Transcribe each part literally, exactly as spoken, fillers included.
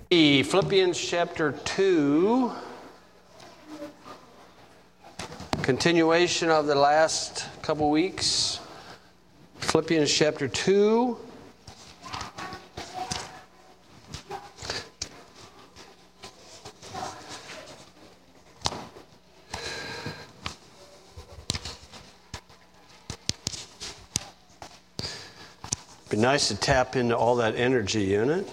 Philippians chapter two, continuation of the last couple weeks. Philippians chapter two. Be nice to tap into all that energy in it.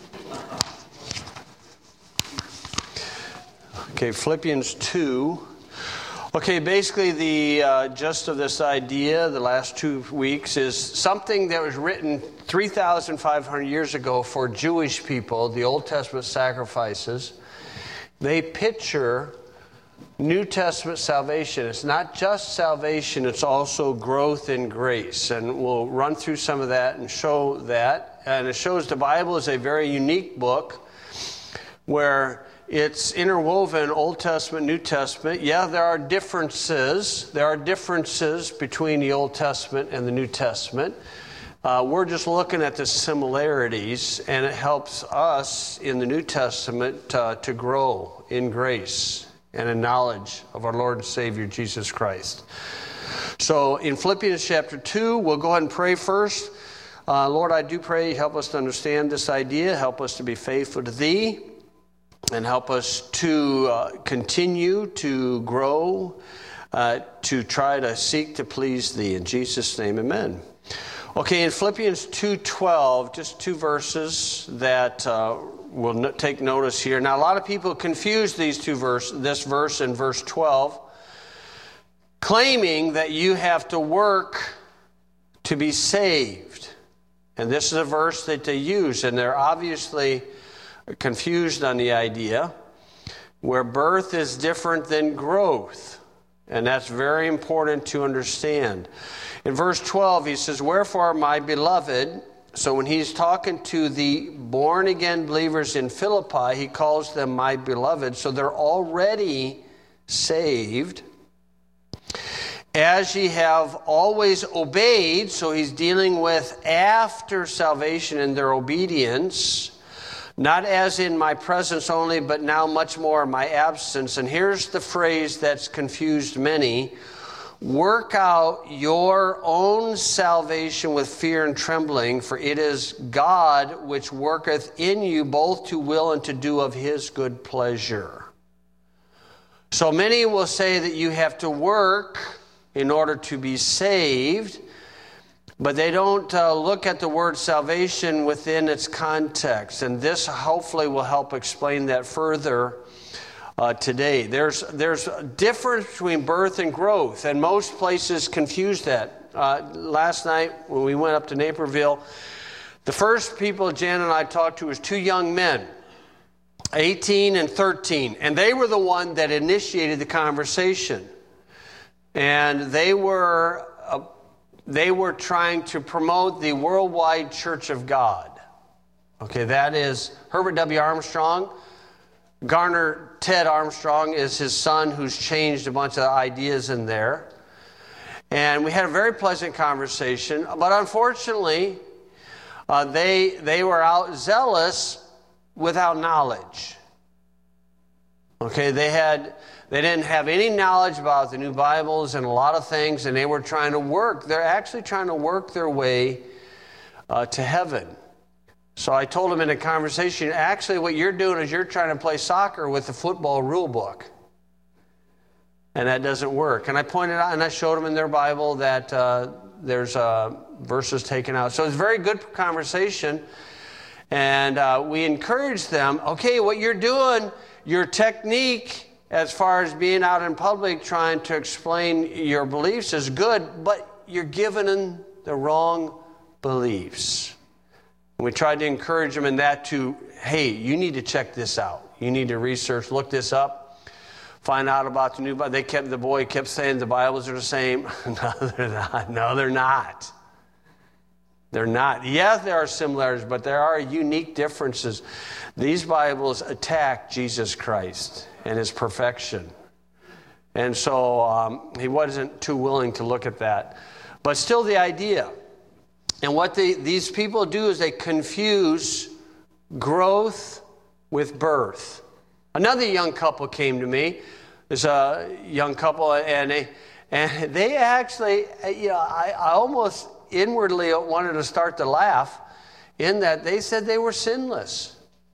Okay, Philippians two. Okay, basically the uh, gist of this idea the last two weeks is something that was written three thousand five hundred years ago for Jewish people, the Old Testament sacrifices. They picture New Testament salvation. It's not just salvation, it's also growth in grace. And we'll run through some of that and show that. And it shows the Bible is a very unique book where it's interwoven Old Testament, New Testament. Yeah, there are differences. There are differences between the Old Testament and the New Testament. Uh, we're just looking at the similarities, and it helps us in the New Testament uh, to grow in grace and in knowledge of our Lord and Savior, Jesus Christ. So in Philippians chapter two, we'll go ahead and pray first. Uh, Lord, I do pray, help us to understand this idea. Help us to be faithful to Thee. And help us to uh, continue to grow, uh, to try to seek to please Thee. In Jesus' name, amen. Okay, in Philippians two twelve, just two verses that uh, we'll no- take notice here. Now, a lot of people confuse these two verse, this verse and verse twelve, claiming that you have to work to be saved. And this is a verse that they use, and they're obviously confused on the idea where birth is different than growth. And that's very important to understand. In verse twelve, he says, "Wherefore, my beloved," so when he's talking to the born-again believers in Philippi, he calls them my beloved. So they're already saved. "As ye have always obeyed," so he's dealing with after salvation and their obedience, "not as in my presence only, but now much more in my absence." And here's the phrase that's confused many. "Work out your own salvation with fear and trembling, for it is God which worketh in you both to will and to do of His good pleasure." So many will say that you have to work in order to be saved, but they don't uh, look at the word salvation within its context. And this hopefully will help explain that further uh, today. There's, there's a difference between birth and growth, and most places confuse that. Uh, last night when we went up to Naperville, the first people Jan and I talked to was two young men, eighteen and thirteen, and they were the one that initiated the conversation. And they were uh, They were trying to promote the Worldwide Church of God. Okay, that is Herbert W. Armstrong. Garner Ted Armstrong is his son, who's changed a bunch of ideas in there. And we had a very pleasant conversation. But unfortunately, uh, they they were out zealous without knowledge. Okay, they had... They didn't have any knowledge about the new Bibles and a lot of things, and they were trying to work. They're actually trying to work their way uh, to heaven. So I told them in a conversation, actually what you're doing is you're trying to play soccer with the football rule book. And that doesn't work. And I pointed out, and I showed them in their Bible that uh, there's uh, verses taken out. So it's a very good conversation. And uh, we encouraged them, okay, what you're doing, your technique as far as being out in public trying to explain your beliefs is good, but you're giving them the wrong beliefs. And we tried to encourage them in that to, hey, you need to check this out. You need to research, look this up, find out about the new Bible. They kept, the boy kept saying the Bibles are the same. No, they're not. No, they're not. They're not. Yes, there are similarities, but there are unique differences. These Bibles attack Jesus Christ and His perfection. And so um, he wasn't too willing to look at that. But still the idea. And what they, these people do is they confuse growth with birth. Another young couple came to me. There's a young couple, and they, and they actually, you know, I, I almost inwardly wanted to start to laugh in that they said they were sinless.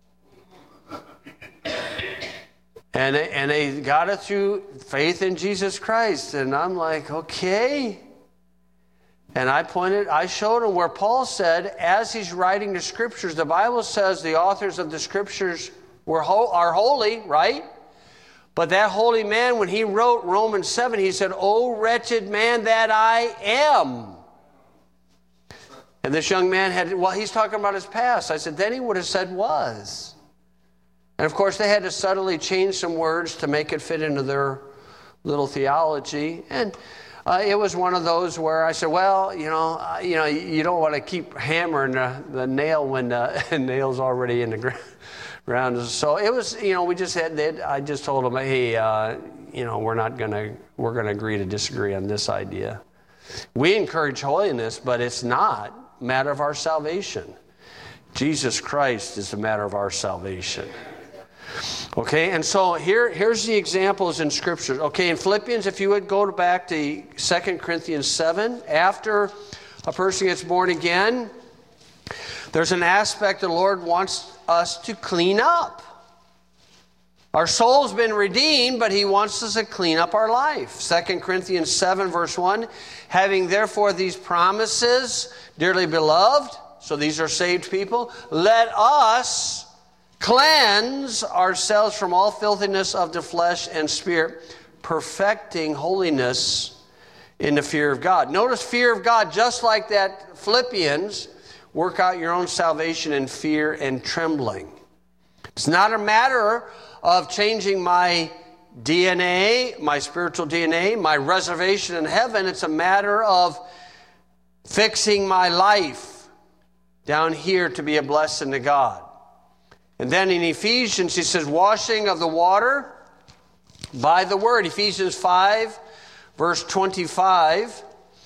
And they, and they got it through faith in Jesus Christ. And I'm like, okay. And I pointed, I showed them where Paul said, as he's writing the scriptures, the Bible says the authors of the scriptures were ho- are holy, right? But that holy man, when he wrote Romans seven, he said, "O wretched man that I am." And this young man had, well, he's talking about his past. I said, then he would have said was. And of course, they had to subtly change some words to make it fit into their little theology. And uh, it was one of those where I said, well, you know, uh, you know, you don't want to keep hammering the, the nail when the nail's already in the ground. Around us. So it was, you know, we just had, I just told them, hey, uh, you know, we're not going to, we're going to agree to disagree on this idea. We encourage holiness, but it's not a matter of our salvation. Jesus Christ is the matter of our salvation. Okay, and so here, here's the examples in Scripture. Okay, in Philippians, if you would go back to Second Corinthians seven, after a person gets born again, there's an aspect the Lord wants us to clean up. Our soul's been redeemed, but he wants us to clean up our life. Second Corinthians seven, verse one, having therefore these promises, dearly beloved, so these are saved people, let us cleanse ourselves from all filthiness of the flesh and spirit, perfecting holiness in the fear of God. Notice fear of God, just like that Philippians, work out your own salvation in fear and trembling. It's not a matter of changing my D N A, my spiritual D N A, my reservation in heaven. It's a matter of fixing my life down here to be a blessing to God. And then in Ephesians, he says, washing of the water by the word. Ephesians five, verse twenty-five.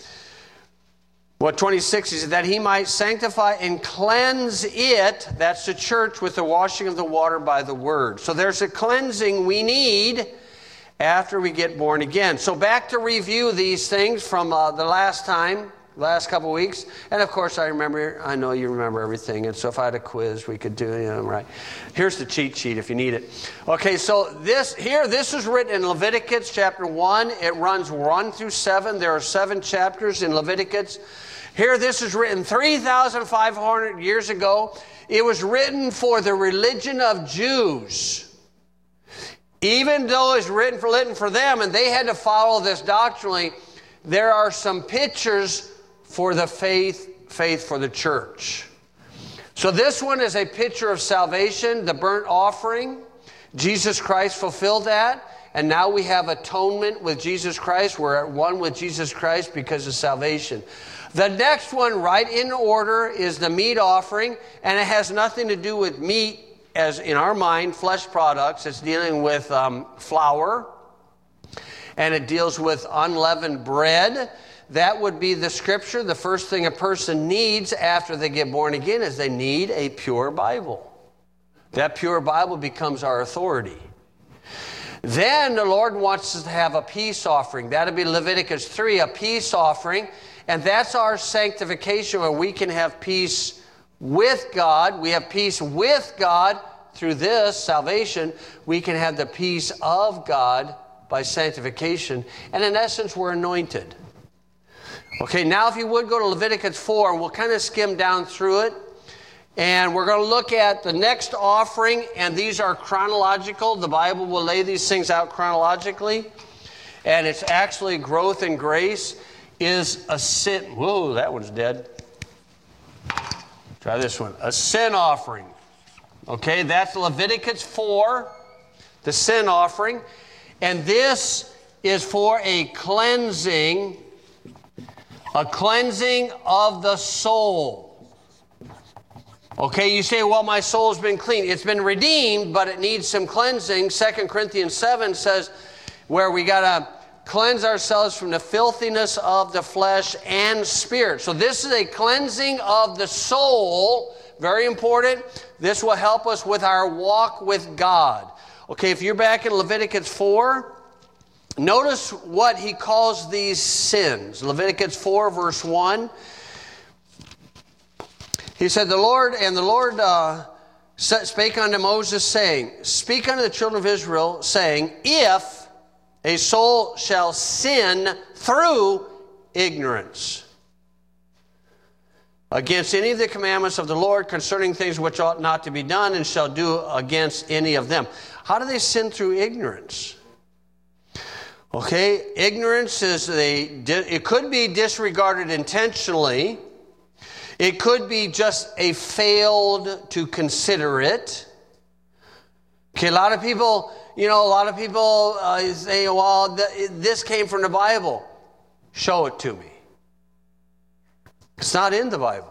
What twenty-six is that he might sanctify and cleanse it, that's the church, with the washing of the water by the word. So there's a cleansing we need after we get born again. So back to review these things from uh, the last time, last couple weeks. And of course I remember, I know you remember everything. And so if I had a quiz, we could do it, you know, right. Here's the cheat sheet if you need it. Okay, so this here, this is written in Leviticus chapter one. It runs one through seven. There are seven chapters in Leviticus. Here, this is written three thousand five hundred years ago. It was written for the religion of Jews. Even though it's written for, written for them, and they had to follow this doctrinally, there are some pictures for the faith, faith for the church. So this one is a picture of salvation, the burnt offering. Jesus Christ fulfilled that. And now we have atonement with Jesus Christ. We're at one with Jesus Christ because of salvation. The next one, right in order, is the meat offering. And it has nothing to do with meat, as in our mind, flesh products. It's dealing with um, flour. And it deals with unleavened bread. That would be the scripture. The first thing a person needs after they get born again is they need a pure Bible. That pure Bible becomes our authority. Then the Lord wants us to have a peace offering. That'll be Leviticus three, a peace offering. And that's our sanctification, where we can have peace with God. We have peace with God through this salvation. We can have the peace of God by sanctification. And in essence, we're anointed. Okay, now if you would go to Leviticus four, and we'll kind of skim down through it. And we're going to look at the next offering, and these are chronological. The Bible will lay these things out chronologically. And it's actually growth in grace is a sin. Whoa, that one's dead. Try this one. A sin offering. Okay, that's Leviticus four, the sin offering. And this is for a cleansing, a cleansing of the soul. Okay, you say, well, my soul's been clean. It's been redeemed, but it needs some cleansing. Second Corinthians seven says where we got to cleanse ourselves from the filthiness of the flesh and spirit. So this is a cleansing of the soul very important. This will help us with our walk with God. Okay, if you're back in Leviticus four, notice what he calls these sins. Leviticus four, verse one. He said, the Lord, and the Lord uh, spake unto Moses, saying, speak unto the children of Israel, saying, if a soul shall sin through ignorance against any of the commandments of the Lord concerning things which ought not to be done, and shall do against any of them. How do they sin through ignorance? Okay, ignorance is they. It could be disregarded intentionally. It could be just a failed to consider it. Okay, a lot of people, you know, a lot of people uh, say, well, th- this came from the Bible. Show it to me. It's not in the Bible.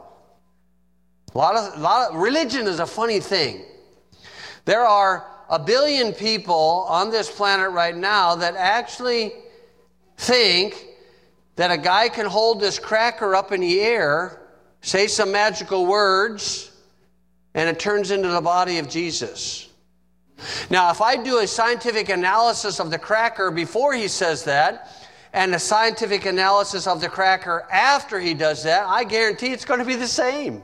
A lot of, a lot of religion is a funny thing. There are a billion people on this planet right now that actually think that a guy can hold this cracker up in the air, say some magical words, and it turns into the body of Jesus. Now, if I do a scientific analysis of the cracker before he says that, and a scientific analysis of the cracker after he does that, I guarantee it's going to be the same.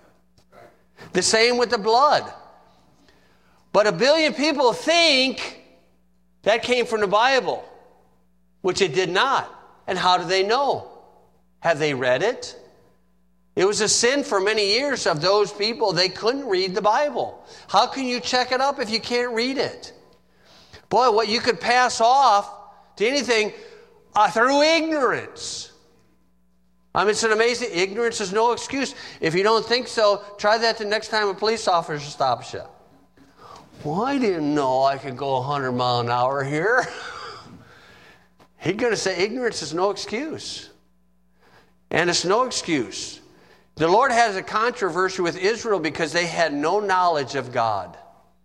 The same with the blood. But a billion people think that came from the Bible, which it did not. And how do they know? Have they read it? It was a sin for many years of those people. They couldn't read the Bible. How can you check it up if you can't read it? Boy, what you could pass off to anything uh, through ignorance. I mean, it's an amazing, ignorance is no excuse. If you don't think so, try that the next time a police officer stops you. Well, I didn't know I could go one hundred mile an hour here. He's going to say ignorance is no excuse. And it's no excuse. The Lord has a controversy with Israel because they had no knowledge of God.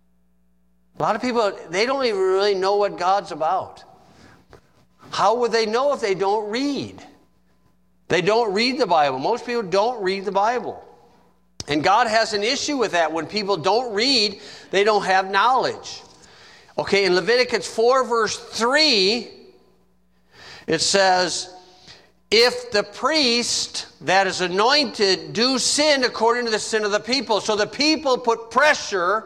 A lot of people, they don't even really know what God's about. How would they know if they don't read? They don't read the Bible. Most people don't read the Bible. And God has an issue with that. When people don't read, they don't have knowledge. Okay, in Leviticus four, verse three, it says, if the priest that is anointed do sin according to the sin of the people. So the people put pressure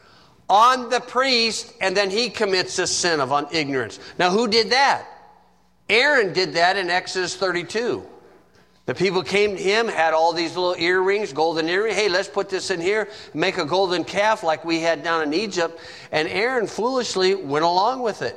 on the priest, and then he commits a sin of ignorance. Now, who did that? Aaron did that in Exodus thirty-two. The people came to him, had all these little earrings, golden earrings. Hey, let's put this in here, make a golden calf like we had down in Egypt. And Aaron foolishly went along with it.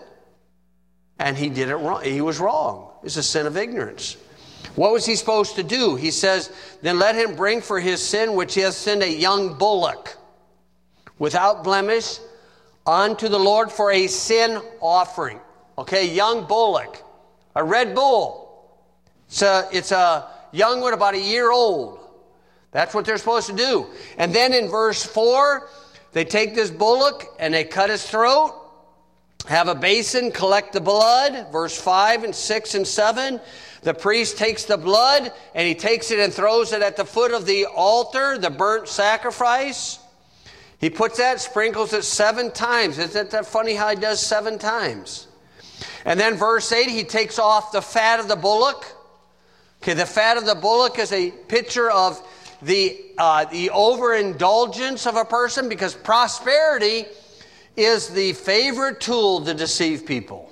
And he did it wrong. He was wrong. It's a sin of ignorance. What was he supposed to do? He says, then let him bring for his sin, which he has sinned, a young bullock without blemish unto the Lord for a sin offering. Okay, young bullock, a red bull. It's a, it's a young one, about a year old. That's what they're supposed to do. And then in verse four, they take this bullock and they cut his throat, have a basin, collect the blood. Verse five and six and seven. The priest takes the blood and he takes it and throws it at the foot of the altar, the burnt sacrifice. He puts that, sprinkles it seven times. Isn't that funny how he does seven times? And then verse eight, he takes off the fat of the bullock. Okay, the fat of the bullock is a picture of the, uh, the overindulgence of a person, because prosperity is the favorite tool to deceive people.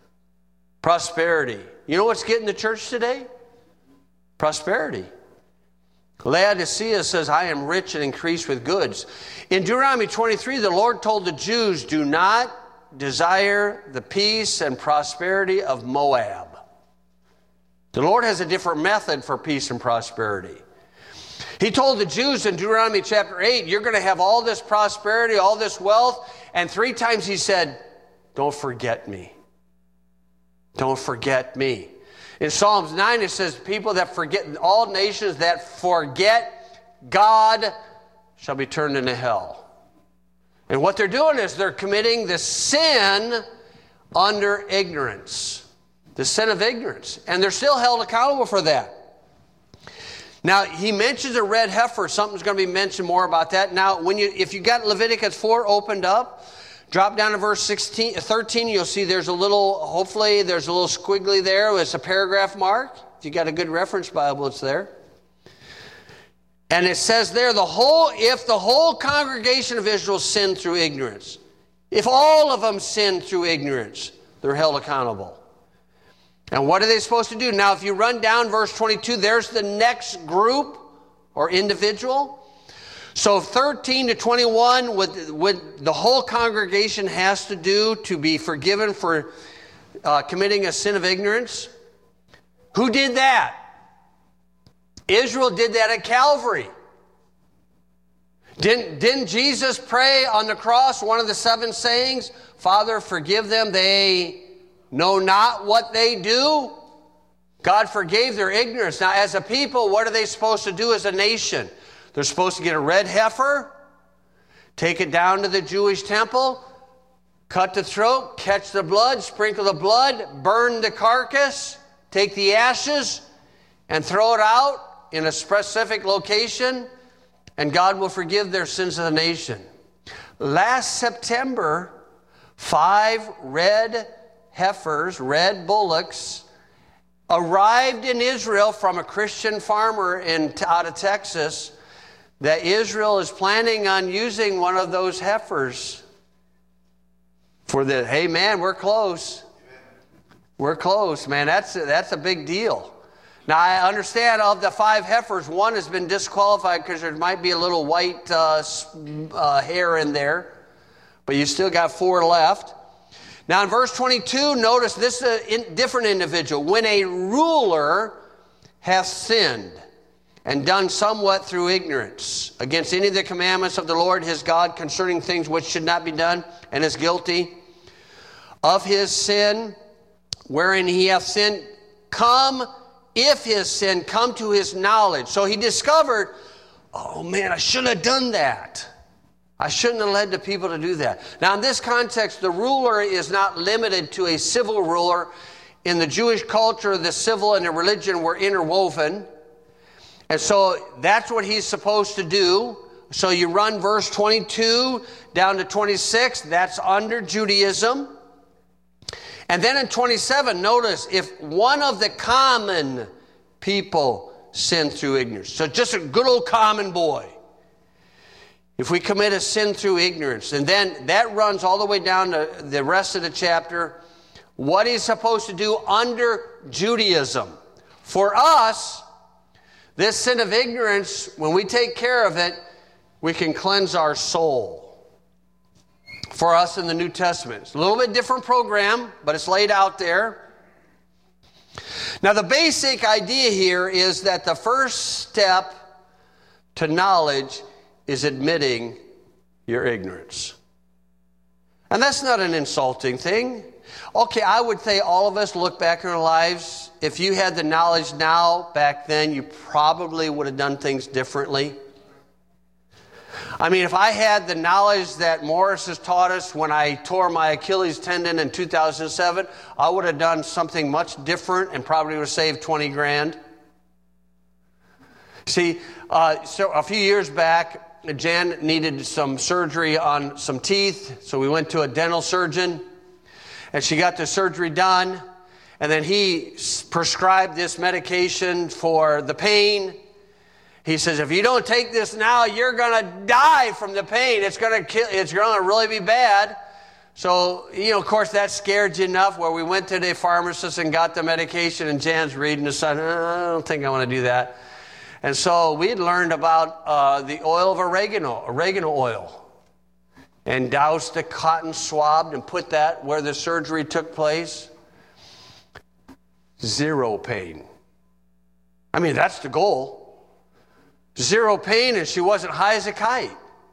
Prosperity. You know what's getting the church today? Prosperity. Laodicea says, I am rich and increase with goods. In Deuteronomy twenty-three, the Lord told the Jews, do not desire the peace and prosperity of Moab. The Lord has a different method for peace and prosperity. He told the Jews in Deuteronomy chapter eight, you're going to have all this prosperity, all this wealth. And three times he said, don't forget me. Don't forget me. In Psalms nine, it says, people that forget, all nations that forget God shall be turned into hell. And what they're doing is they're committing the sin under ignorance. The sin of ignorance. And they're still held accountable for that. Now, he mentions a red heifer. Something's going to be mentioned more about that. Now, when you, if you got Leviticus four opened up, drop down to verse sixteen, thirteen, you'll see there's a little, hopefully there's a little squiggly there. It's a paragraph mark. If you got a good reference Bible, it's there. And it says there, the whole, if the whole congregation of Israel sinned through ignorance, if all of them sinned through ignorance, they're held accountable. And what are they supposed to do? Now, if you run down verse twenty-two, there's the next group or individual. So thirteen to twenty-one, what, what the whole congregation has to do to be forgiven for uh, committing a sin of ignorance. Who did that? Israel did that at Calvary. Didn't, didn't Jesus pray on the cross, one of the seven sayings, Father, forgive them, they know not what they do? God forgave their ignorance. Now, as a people, what are they supposed to do as a nation? They're supposed to get a red heifer, take it down to the Jewish temple, cut the throat, catch the blood, sprinkle the blood, burn the carcass, take the ashes, and throw it out in a specific location, and God will forgive their sins of the nation. Last September, five red heifers, red bullocks, arrived in Israel from a Christian farmer in, out of Texas, that Israel is planning on using one of those heifers for the, hey man, we're close. We're close, man. That's a, that's a big deal. Now, I understand of the five heifers, one has been disqualified because there might be a little white uh, uh, hair in there, but you still got four left. Now, in verse twenty-two, notice this is a in, different individual. When a ruler hath sinned and done somewhat through ignorance against any of the commandments of the Lord his God concerning things which should not be done, and is guilty of his sin wherein he hath sinned, come, if his sin come to his knowledge. So he discovered, oh man, I shouldn't have done that. I shouldn't have led the people to do that. Now, in this context, the ruler is not limited to a civil ruler. In the Jewish culture, the civil and the religion were interwoven. And so that's what he's supposed to do. So you run verse twenty-two down to twenty-six. That's under Judaism. And then in twenty-seven, notice, if one of the common people sinned through ignorance. So just a good old common boy. If we commit a sin through ignorance, and then that runs all the way down to the rest of the chapter, what he's supposed to do under Judaism. For us, this sin of ignorance, when we take care of it, we can cleanse our soul. For us in the New Testament. It's a little bit different program, but it's laid out there. Now, the basic idea here is that the first step to knowledge is admitting your ignorance. And that's not an insulting thing. Okay, I would say all of us look back in our lives. If you had the knowledge now, back then, you probably would have done things differently. I mean, if I had the knowledge that Morris has taught us when I tore my Achilles tendon in two thousand seven, I would have done something much different and probably would have saved twenty grand. See, uh, so a few years back, Jan needed some surgery on some teeth, so we went to a dental surgeon, and she got the surgery done, and then he prescribed this medication for the pain. He says, if you don't take this now, you're going to die from the pain. It's going to kill. It's going to really be bad. So, you know, of course, that scared you enough where we went to the pharmacist and got the medication, and Jan's reading the sign. I don't think I want to do that. And so we had learned about uh, the oil of oregano, oregano oil, and doused the cotton swab and put that where the surgery took place. Zero pain. I mean, that's the goal. Zero pain, and she wasn't high as a kite.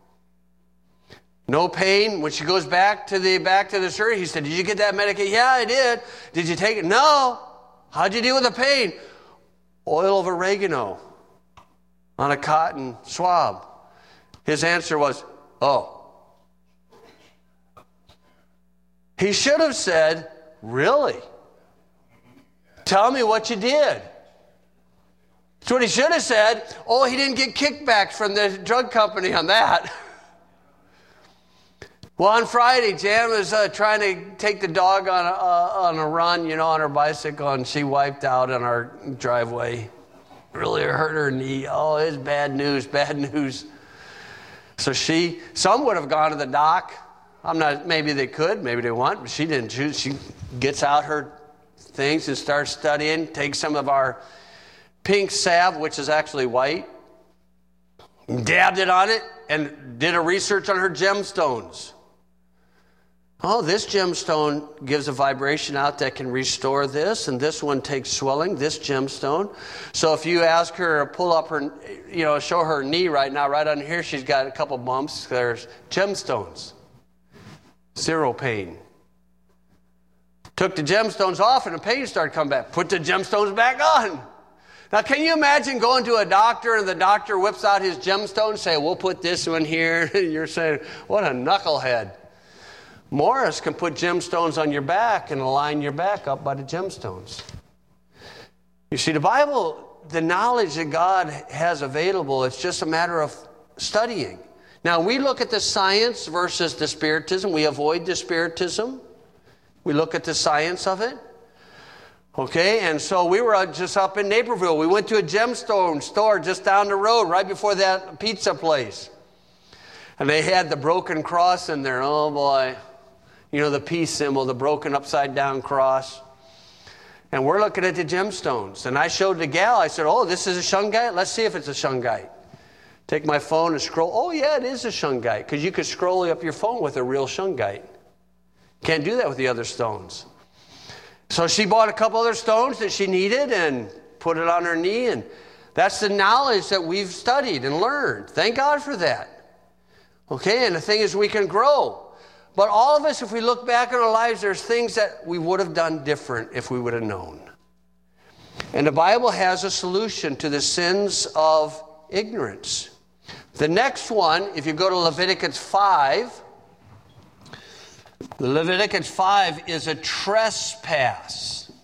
No pain. When she goes back to the back to the surgery, he said, did you get that medication? Yeah, I did. Did you take it? No. How'd you deal with the pain? Oil of oregano on a cotton swab. His answer was, oh. He should have said, really? Tell me what you did. That's what he should have said. Oh, he didn't get kickbacks from the drug company on that. Well, on Friday, Jan was uh, trying to take the dog on a, uh, on a run, you know, on her bicycle, and she wiped out on our driveway. Really hurt her knee. Oh, it's bad news, bad news. So she, some would have gone to the doc. I'm not, maybe they could, maybe they want, but she didn't choose. She gets out her things and starts studying, takes some of our pink salve, which is actually white, dabbed it on it, and did a research on her gemstones. Oh, this gemstone gives a vibration out that can restore this, and this one takes swelling, this gemstone. So if you ask her to pull up her, you know, show her knee right now, right on here, she's got a couple bumps. There's gemstones. Zero pain. Took the gemstones off and the pain started coming back. Put the gemstones back on. Now, can you imagine going to a doctor and the doctor whips out his gemstone, say, we'll put this one here. You're saying, what a knucklehead. Morris can put gemstones on your back and align your back up by the gemstones. You see, the Bible, the knowledge that God has available, it's just a matter of studying. Now, we look at the science versus the spiritism. We avoid the spiritism. We look at the science of it. Okay, and so we were just up in Naperville. We went to a gemstone store just down the road, right before that pizza place. And they had the broken cross in there. Oh, boy. You know, the peace symbol, the broken upside down cross. And we're looking at the gemstones. And I showed the gal, I said, oh, this is a shungite? Let's see if it's a shungite. Take my phone and scroll. Oh, yeah, it is a shungite. Because you could scroll up your phone with a real shungite. Can't do that with the other stones. So she bought a couple other stones that she needed and put it on her knee. And that's the knowledge that we've studied and learned. Thank God for that. Okay, and the thing is we can grow. But all of us, if we look back in our lives, there's things that we would have done different if we would have known. And the Bible has a solution to the sins of ignorance. The next one, if you go to Leviticus five, Leviticus five is a trespass.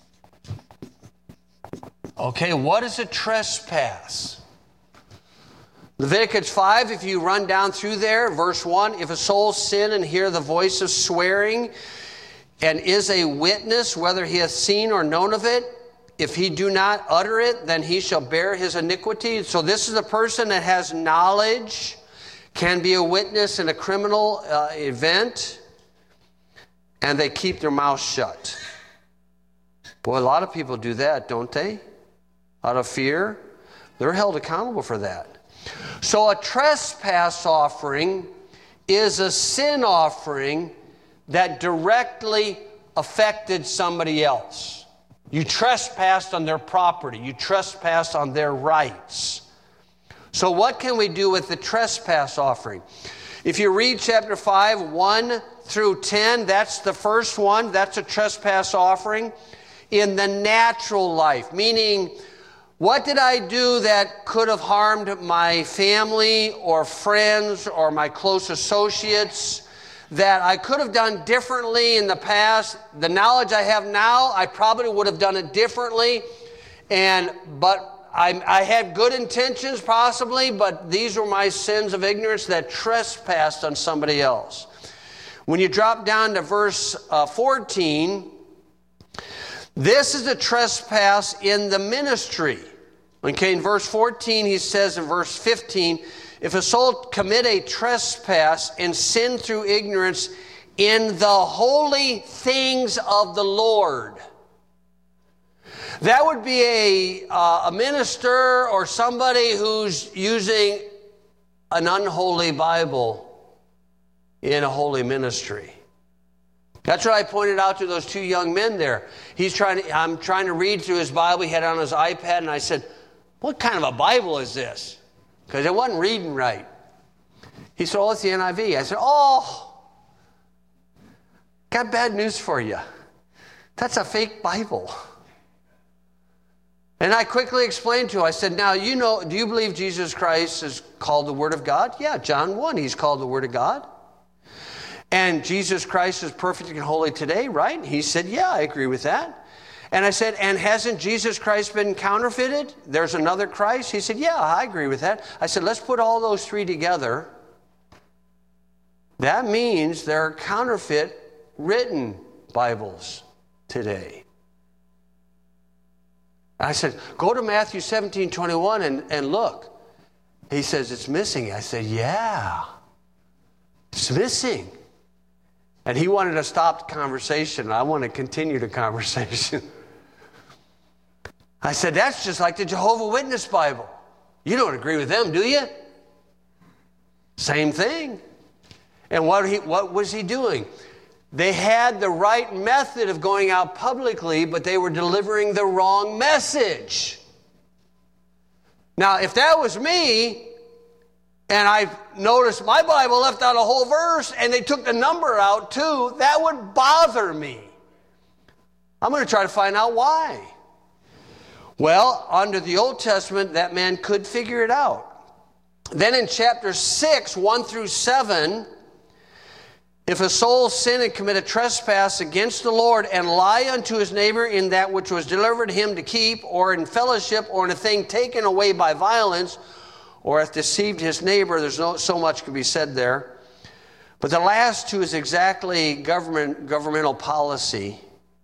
Okay, what is a trespass? Leviticus five, if you run down through there, verse one, if a soul sin and hear the voice of swearing and is a witness, whether he hath seen or known of it, if he do not utter it, then he shall bear his iniquity. So this is a person that has knowledge, can be a witness in a criminal uh, event, and they keep their mouth shut. Boy, a lot of people do that, don't they? Out of fear. They're held accountable for that. So a trespass offering is a sin offering that directly affected somebody else. You trespassed on their property. You trespassed on their rights. So what can we do with the trespass offering? If you read chapter five, one through ten, that's the first one. That's a trespass offering in the natural life, meaning, what did I do that could have harmed my family or friends or my close associates that I could have done differently in the past? The knowledge I have now, I probably would have done it differently. And but I, I had good intentions possibly, but these were my sins of ignorance that trespassed on somebody else. When you drop down to verse uh, fourteen, this is a trespass in the ministry. Okay, in verse fourteen, he says in verse fifteen, if a soul commit a trespass and sin through ignorance in the holy things of the Lord. That would be a, uh, a minister or somebody who's using an unholy Bible in a holy ministry. That's what I pointed out to those two young men there. He's trying to, I'm trying to read through his Bible. He had it on his iPad, and I said, what kind of a Bible is this? Because it wasn't reading right. He said, oh, it's the N I V. I said, oh, got bad news for you. That's a fake Bible. And I quickly explained to him, I said, now, you know, do you believe Jesus Christ is called the Word of God? Yeah, John one, he's called the Word of God. And Jesus Christ is perfect and holy today, right? He said, yeah, I agree with that. And I said, and hasn't Jesus Christ been counterfeited? There's another Christ? He said, yeah, I agree with that. I said, let's put all those three together. That means there are counterfeit written Bibles today. I said, go to Matthew seventeen twenty-one and, and look. He says, it's missing. I said, yeah, it's missing. And he wanted to stop the conversation. I want to continue the conversation. I said, that's just like the Jehovah's Witness Bible. You don't agree with them, do you? Same thing. And what, he, what was he doing? They had the right method of going out publicly, but they were delivering the wrong message. Now, if that was me, and I noticed my Bible left out a whole verse, and they took the number out too, that would bother me. I'm going to try to find out why. Well, under the Old Testament, that man could figure it out. Then in chapter six, one through seven, if a soul sin and commit a trespass against the Lord and lie unto his neighbor in that which was delivered him to keep, or in fellowship, or in a thing taken away by violence, or hath deceived his neighbor, there's no so much can be said there. But the last two is exactly government governmental policy.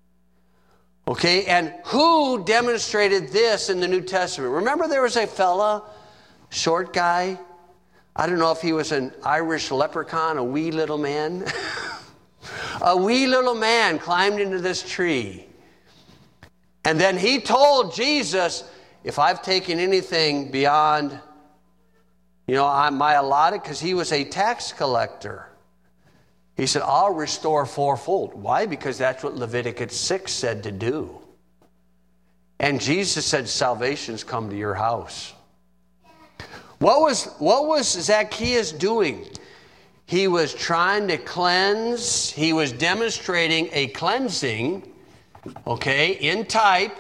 Okay, and who demonstrated this in the New Testament? Remember there was a fella, short guy. I don't know if he was an Irish leprechaun, a wee little man. A wee little man climbed into this tree. And then he told Jesus, if I've taken anything beyond, you know, I'm my allotted, because he was a tax collector. He said, I'll restore fourfold. Why? Because that's what Leviticus six said to do. And Jesus said, salvation's come to your house. What was, what was Zacchaeus doing? He was trying to cleanse. He was demonstrating a cleansing, okay, in type,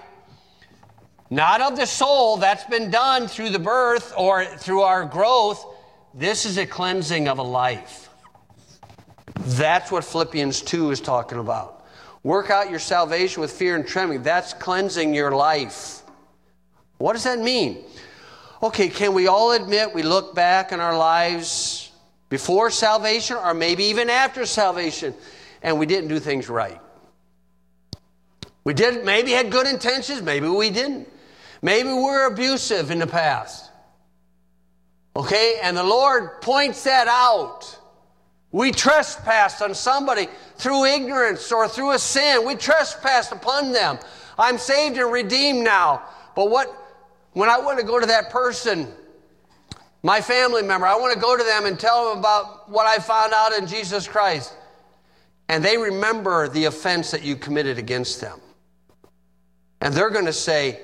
not of the soul. That's been done through the birth or through our growth. This is a cleansing of a life. That's what Philippians two is talking about. Work out your salvation with fear and trembling. That's cleansing your life. What does that mean? Okay, can we all admit we look back in our lives before salvation or maybe even after salvation and we didn't do things right? We did maybe had good intentions, maybe we didn't. Maybe we were abusive in the past. Okay, and the Lord points that out. We trespassed on somebody through ignorance or through a sin. We trespassed upon them. I'm saved and redeemed now. But what, when I want to go to that person, my family member, I want to go to them and tell them about what I found out in Jesus Christ. And they remember the offense that you committed against them. And they're going to say,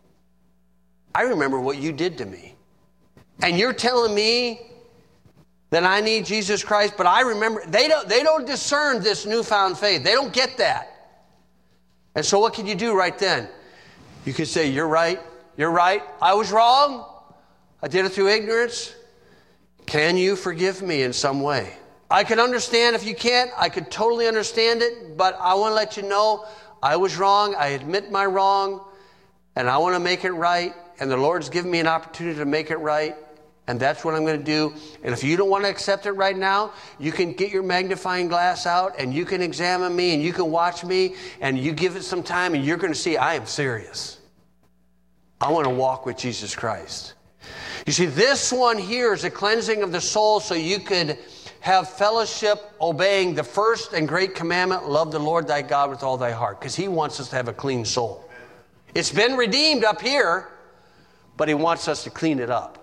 I remember what you did to me. And you're telling me that I need Jesus Christ, but I remember, they don't, they don't discern this newfound faith. They don't get that. And so what can you do right then? You can say, you're right, you're right, I was wrong, I did it through ignorance. Can you forgive me in some way? I can understand if you can't, I could totally understand it, but I want to let you know I was wrong, I admit my wrong, and I want to make it right, and the Lord's given me an opportunity to make it right. And that's what I'm going to do. And if you don't want to accept it right now, you can get your magnifying glass out and you can examine me and you can watch me and you give it some time and you're going to see I am serious. I want to walk with Jesus Christ. You see, this one here is a cleansing of the soul so you could have fellowship obeying the first and great commandment, love the Lord thy God with all thy heart, because he wants us to have a clean soul. It's been redeemed up here, but he wants us to clean it up.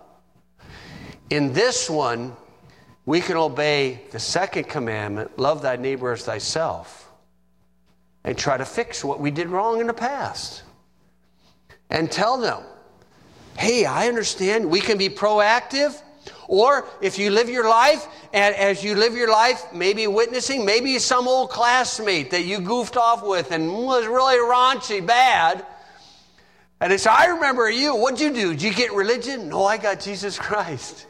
In this one, we can obey the second commandment, love thy neighbor as thyself, and try to fix what we did wrong in the past. And tell them, hey, I understand. We can be proactive. Or if you live your life, and as you live your life, maybe witnessing, maybe some old classmate that you goofed off with and was really raunchy, bad. And they say, I remember you. What'd you do? Did you get religion? No, I got Jesus Christ.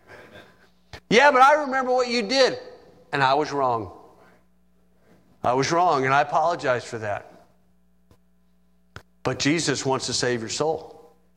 Yeah, but I remember what you did. And I was wrong. I was wrong, and I apologize for that. But Jesus wants to save your soul.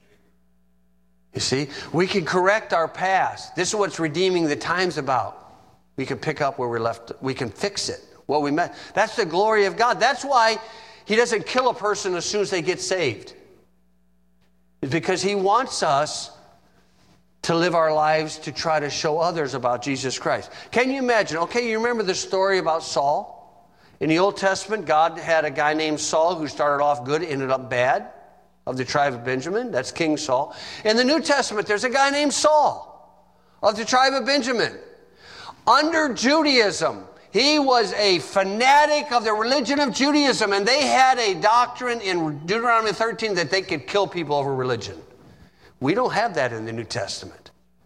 You see, we can correct our past. This is what's redeeming the time's about. We can pick up where we left. We can fix it. What we met. That's the glory of God. That's why he doesn't kill a person as soon as they get saved. It's because he wants us to live our lives to try to show others about Jesus Christ. Can you imagine? Okay, you remember the story about Saul? In the Old Testament, God had a guy named Saul who started off good, ended up bad, of the tribe of Benjamin. That's King Saul. In the New Testament, there's a guy named Saul of the tribe of Benjamin. Under Judaism, he was a fanatic of the religion of Judaism, and they had a doctrine in Deuteronomy thirteen that they could kill people over religion. We don't have that in the New Testament.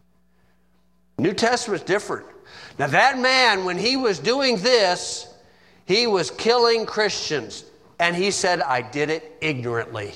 New Testament's different. Now that man, when he was doing this, he was killing Christians. And he said, I did it ignorantly.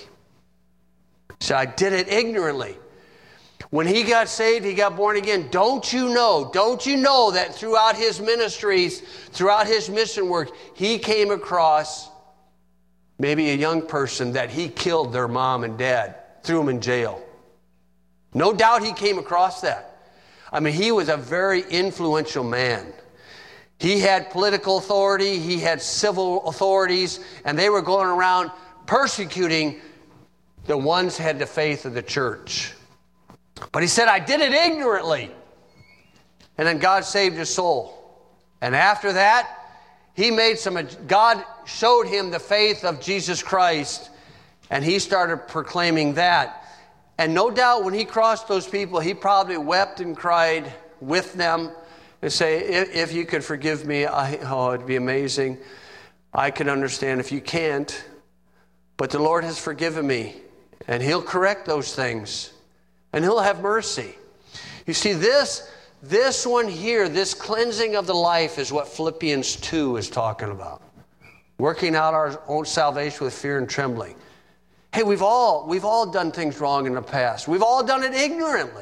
He said, I did it ignorantly. When he got saved, he got born again. Don't you know, don't you know that throughout his ministries, throughout his mission work, he came across maybe a young person that he killed their mom and dad, threw them in jail. No doubt he came across that. I mean, he was a very influential man. He had political authority, he had civil authorities, and they were going around persecuting the ones who had the faith of the church. But he said, I did it ignorantly. And then God saved his soul. And after that, he made some, God showed him the faith of Jesus Christ, and he started proclaiming that. And no doubt when he crossed those people, he probably wept and cried with them and say, if, if you could forgive me, I, oh, it'd be amazing. I can understand if you can't. But the Lord has forgiven me, and he'll correct those things, and he'll have mercy. You see, this, this one here, this cleansing of the life is what Philippians two is talking about. Working out our own salvation with fear and trembling. Hey, we've all, we've all done things wrong in the past. We've all done it ignorantly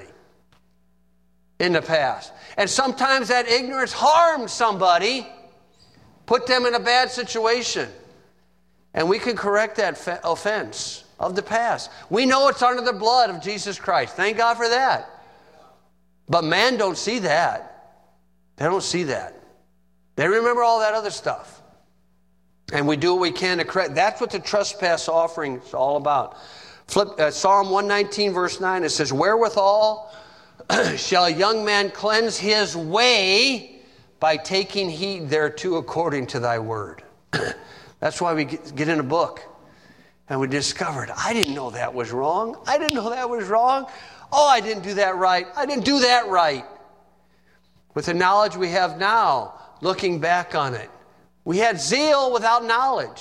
in the past. And sometimes that ignorance harms somebody, put them in a bad situation. And we can correct that fa- offense of the past. We know it's under the blood of Jesus Christ. Thank God for that. But man don't see that. They don't see that. They remember all that other stuff. And we do what we can to correct. That's what the trespass offering is all about. Flip, uh, Psalm one nineteen, verse nine, it says, wherewithal shall a young man cleanse his way by taking heed thereto according to thy word. That's why we get, get in a book. And we discovered, I didn't know that was wrong. I didn't know that was wrong. Oh, I didn't do that right. I didn't do that right. With the knowledge we have now, looking back on it, we had zeal without knowledge.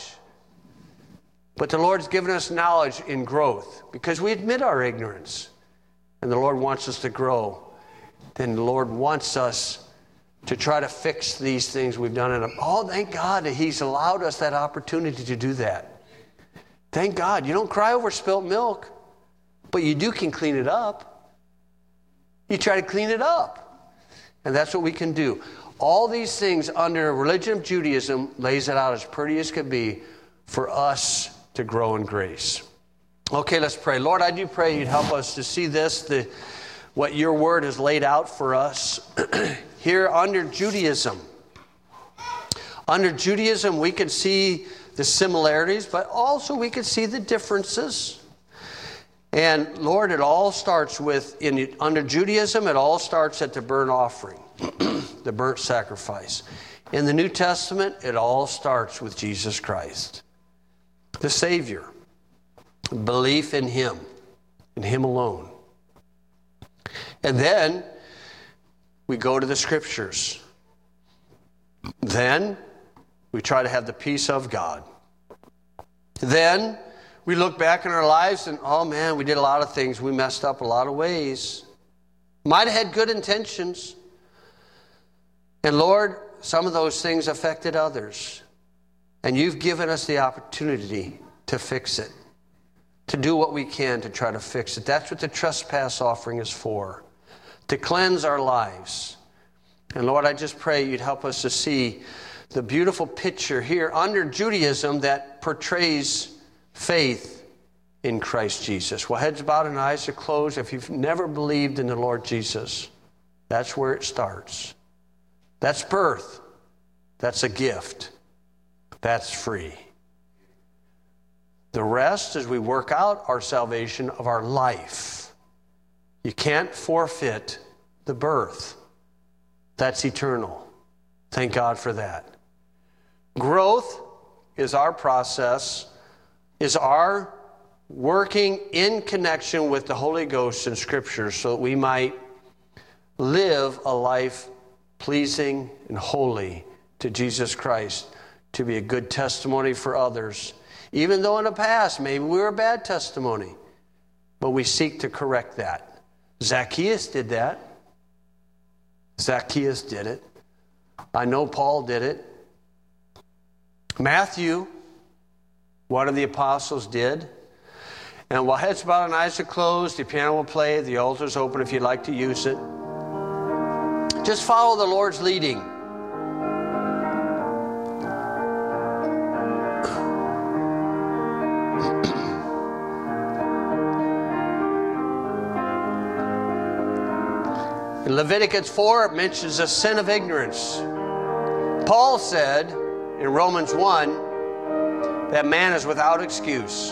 But the Lord's given us knowledge in growth because we admit our ignorance. And the Lord wants us to grow. Then the Lord wants us to try to fix these things we've done. And oh, thank God that he's allowed us that opportunity to do that. Thank God. You don't cry over spilt milk, but you do can clean it up. You try to clean it up. And that's what we can do. All these things under religion of Judaism lays it out as pretty as could be for us to grow in grace. Okay, let's pray. Lord, I do pray you'd help us to see this, the, what your word has laid out for us here under Judaism. Under Judaism, we can see the similarities, but also we can see the differences. And Lord, it all starts with, in under Judaism, it all starts at the burnt offering, the burnt sacrifice. In the New Testament, it all starts with Jesus Christ, the Savior. Belief in him, in him alone. And then we go to the scriptures. Then we try to have the peace of God. Then we look back in our lives and, oh man, we did a lot of things. We messed up a lot of ways. Might have had good intentions. And Lord, some of those things affected others. And you've given us the opportunity to fix it. To do what we can to try to fix it. That's what the trespass offering is for. To cleanse our lives. And Lord, I just pray you'd help us to see the beautiful picture here under Judaism that portrays faith in Christ Jesus. Well, heads bowed and eyes are closed. If you've never believed in the Lord Jesus, that's where it starts. That's birth. That's a gift. That's free. The rest is we work out our salvation of our life. You can't forfeit the birth. That's eternal. Thank God for that. Growth is our process, is our working in connection with the Holy Ghost in Scripture so that we might live a life pleasing and holy to Jesus Christ, to be a good testimony for others. Even though in the past maybe we were a bad testimony, but we seek to correct that. Zacchaeus did that. Zacchaeus did it. I know Paul did it. Matthew, one of the apostles, did. And while heads bowed and eyes are closed, the piano will play, the altar's open if you'd like to use it. Just follow the Lord's leading. In Leviticus four, it mentions a sin of ignorance. Paul said in Romans one that man is without excuse.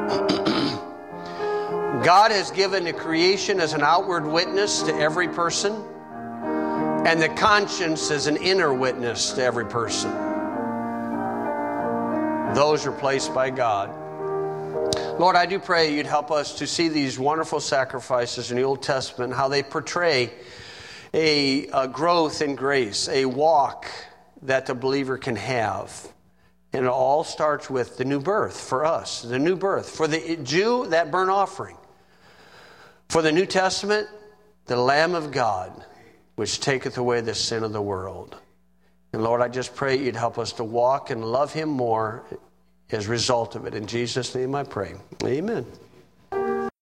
God has given the creation as an outward witness to every person, and the conscience as an inner witness to every person. Those are placed by God. Lord, I do pray you'd help us to see these wonderful sacrifices in the Old Testament, how they portray a, a growth in grace, a walk that the believer can have. And it all starts with the new birth for us, the new birth. For the Jew, that burnt offering. For the New Testament, the Lamb of God, which taketh away the sin of the world. And Lord, I just pray you'd help us to walk and love him more as a result of it. In Jesus' name I pray. Amen.